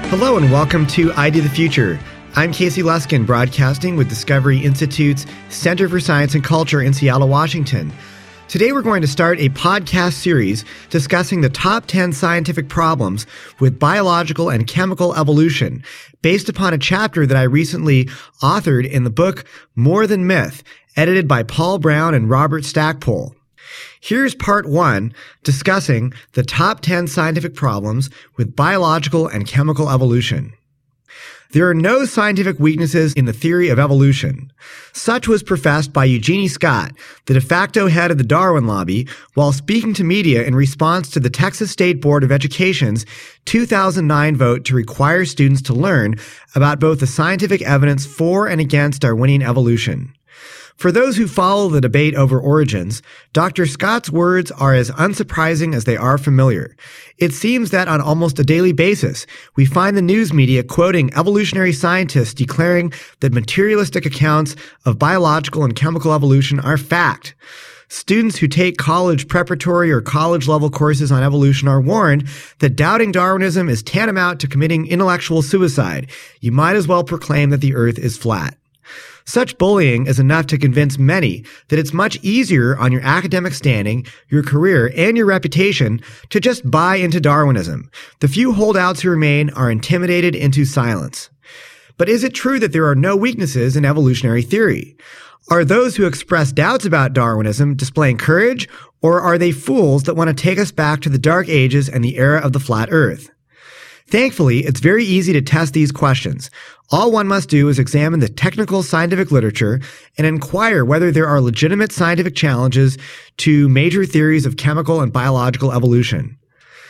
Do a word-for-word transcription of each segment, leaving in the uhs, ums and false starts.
Hello and welcome to Idea the Future. I'm Casey Luskin, broadcasting with Discovery Institute's Center for Science and Culture in Seattle, Washington. Today we're going to start a podcast series discussing the top ten scientific problems with biological and chemical evolution, based upon a chapter that I recently authored in the book More Than Myth, edited by Paul Brown and Robert Stackpole. Here's part one, discussing the top ten scientific problems with biological and chemical evolution. There are no scientific weaknesses in the theory of evolution. Such was professed by Eugenie Scott, the de facto head of the Darwin lobby, while speaking to media in response to the Texas State Board of Education's two thousand nine vote to require students to learn about both the scientific evidence for and against Darwinian evolution. For those who follow the debate over origins, Doctor Scott's words are as unsurprising as they are familiar. It seems that on almost a daily basis, we find the news media quoting evolutionary scientists declaring that materialistic accounts of biological and chemical evolution are fact. Students who take college preparatory or college-level courses on evolution are warned that doubting Darwinism is tantamount to committing intellectual suicide. You might as well proclaim that the earth is flat. Such bullying is enough to convince many that it's much easier on your academic standing, your career, and your reputation to just buy into Darwinism. The few holdouts who remain are intimidated into silence. But is it true that there are no weaknesses in evolutionary theory? Are those who express doubts about Darwinism displaying courage, or are they fools that want to take us back to the Dark Ages and the era of the flat Earth? Thankfully, it's very easy to test these questions. All one must do is examine the technical scientific literature and inquire whether there are legitimate scientific challenges to major theories of chemical and biological evolution.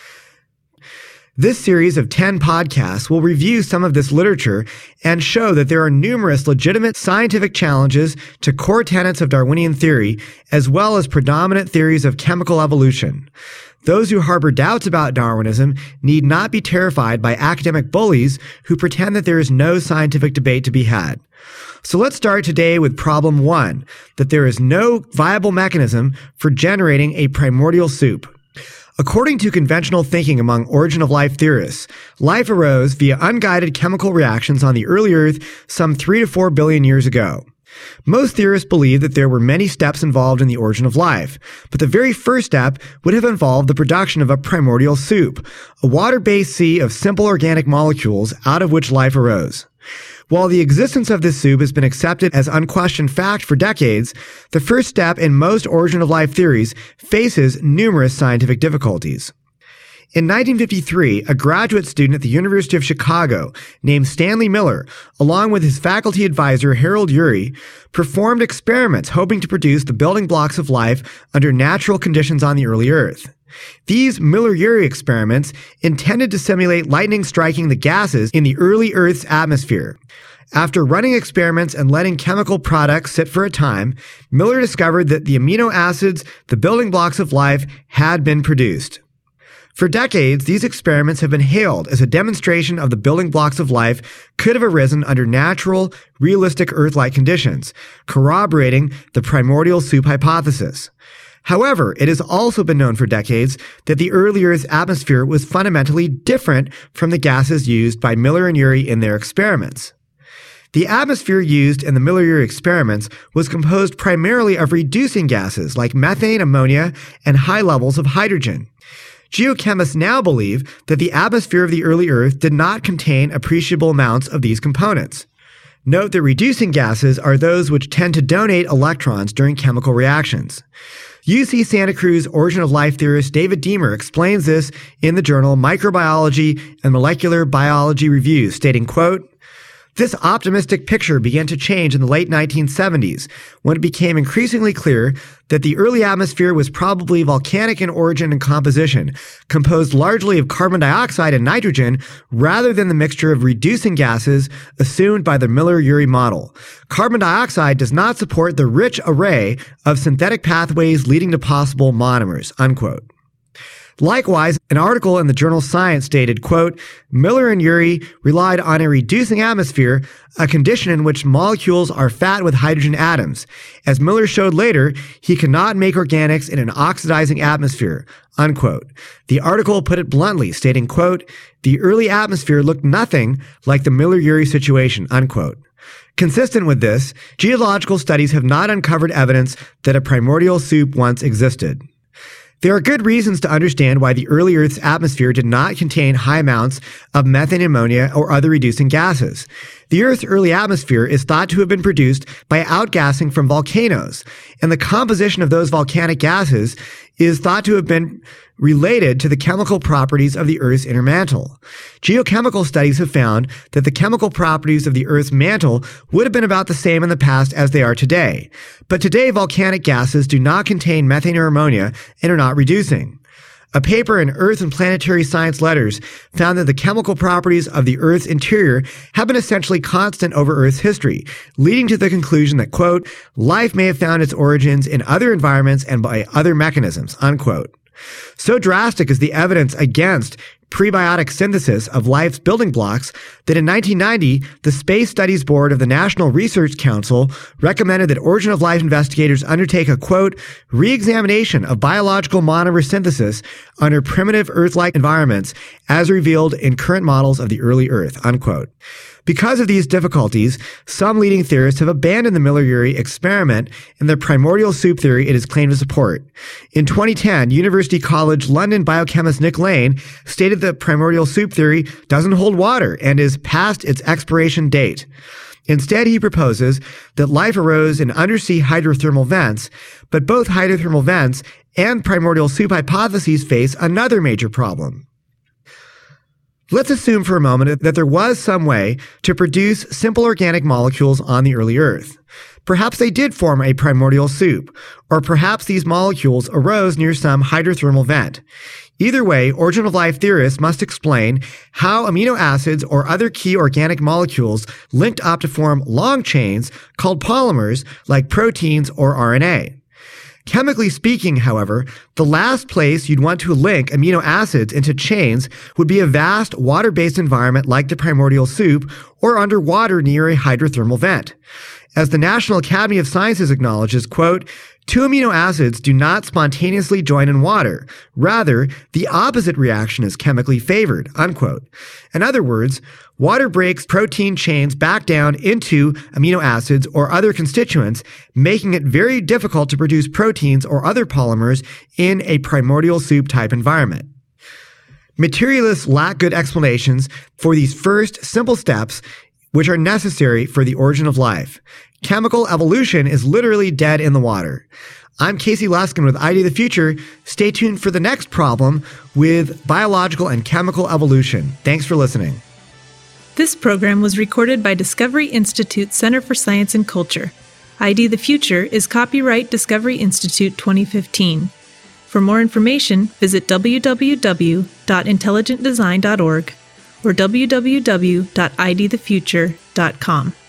This series of ten podcasts will review some of this literature and show that there are numerous legitimate scientific challenges to core tenets of Darwinian theory, as well as predominant theories of chemical evolution. Those who harbor doubts about Darwinism need not be terrified by academic bullies who pretend that there is no scientific debate to be had. So let's start today with problem one, that there is no viable mechanism for generating a primordial soup. According to conventional thinking among origin of life theorists, life arose via unguided chemical reactions on the early Earth some three to four billion years ago. Most theorists believe that there were many steps involved in the origin of life, but the very first step would have involved the production of a primordial soup, a water-based sea of simple organic molecules out of which life arose. While the existence of this soup has been accepted as unquestioned fact for decades, the first step in most origin of life theories faces numerous scientific difficulties. In nineteen fifty-three, a graduate student at the University of Chicago named Stanley Miller, along with his faculty advisor Harold Urey, performed experiments hoping to produce the building blocks of life under natural conditions on the early Earth. These Miller-Urey experiments intended to simulate lightning striking the gases in the early Earth's atmosphere. After running experiments and letting chemical products sit for a time, Miller discovered that the amino acids, the building blocks of life, had been produced. For decades, these experiments have been hailed as a demonstration of the building blocks of life could have arisen under natural, realistic Earth-like conditions, corroborating the primordial soup hypothesis. However, it has also been known for decades that the early Earth's atmosphere was fundamentally different from the gases used by Miller and Urey in their experiments. The atmosphere used in the Miller-Urey experiments was composed primarily of reducing gases like methane, ammonia, and high levels of hydrogen. Geochemists now believe that the atmosphere of the early Earth did not contain appreciable amounts of these components. Note that reducing gases are those which tend to donate electrons during chemical reactions. U C Santa Cruz origin of life theorist David Deamer explains this in the journal Microbiology and Molecular Biology Reviews, stating, quote, "This optimistic picture began to change in the late nineteen seventies, when it became increasingly clear that the early atmosphere was probably volcanic in origin and composition, composed largely of carbon dioxide and nitrogen, rather than the mixture of reducing gases assumed by the Miller-Urey model. Carbon dioxide does not support the rich array of synthetic pathways leading to possible monomers," unquote. Likewise, an article in the journal Science stated, quote, Miller and Urey relied on a reducing atmosphere, a condition in which molecules are fat with hydrogen atoms. As Miller showed later, he cannot make organics in an oxidizing atmosphere, unquote. The article put it bluntly, stating, quote, the early atmosphere looked nothing like the Miller-Urey situation, unquote. Consistent with this, geological studies have not uncovered evidence that a primordial soup once existed. There are good reasons to understand why the early Earth's atmosphere did not contain high amounts of methane, ammonia, or other reducing gases. The Earth's early atmosphere is thought to have been produced by outgassing from volcanoes, and the composition of those volcanic gases is thought to have been related to the chemical properties of the Earth's inner mantle. Geochemical studies have found that the chemical properties of the Earth's mantle would have been about the same in the past as they are today. But today, volcanic gases do not contain methane or ammonia and are not reducing. A paper in Earth and Planetary Science Letters found that the chemical properties of the Earth's interior have been essentially constant over Earth's history, leading to the conclusion that, quote, life may have found its origins in other environments and by other mechanisms, unquote. So drastic is the evidence against prebiotic synthesis of life's building blocks that in nineteen ninety, the Space Studies Board of the National Research Council recommended that origin of life investigators undertake a, quote, re-examination of biological monomer synthesis under primitive Earth-like environments as revealed in current models of the early Earth, unquote. Because of these difficulties, some leading theorists have abandoned the Miller-Urey experiment and the primordial soup theory it is claimed to support. In twenty ten, University College London biochemist Nick Lane stated that primordial soup theory doesn't hold water and is past its expiration date. Instead, he proposes that life arose in undersea hydrothermal vents, but both hydrothermal vents and primordial soup hypotheses face another major problem. Let's assume for a moment that there was some way to produce simple organic molecules on the early Earth. Perhaps they did form a primordial soup, or perhaps these molecules arose near some hydrothermal vent. Either way, origin of life theorists must explain how amino acids or other key organic molecules linked up to form long chains called polymers like proteins or R N A. Chemically speaking, however, the last place you'd want to link amino acids into chains would be a vast water-based environment like the primordial soup or underwater near a hydrothermal vent. As the National Academy of Sciences acknowledges, quote, two amino acids do not spontaneously join in water. Rather, the opposite reaction is chemically favored, unquote. In other words, water breaks protein chains back down into amino acids or other constituents, making it very difficult to produce proteins or other polymers in a primordial soup type environment. Materialists lack good explanations for these first simple steps which are necessary for the origin of life. Chemical evolution is literally dead in the water. I'm Casey Luskin with I D the Future. Stay tuned for the next problem with biological and chemical evolution. Thanks for listening. This program was recorded by Discovery Institute Center for Science and Culture. I D the Future is copyright Discovery Institute twenty fifteen. For more information, visit w w w dot intelligent design dot org or w w w dot i d the future dot com.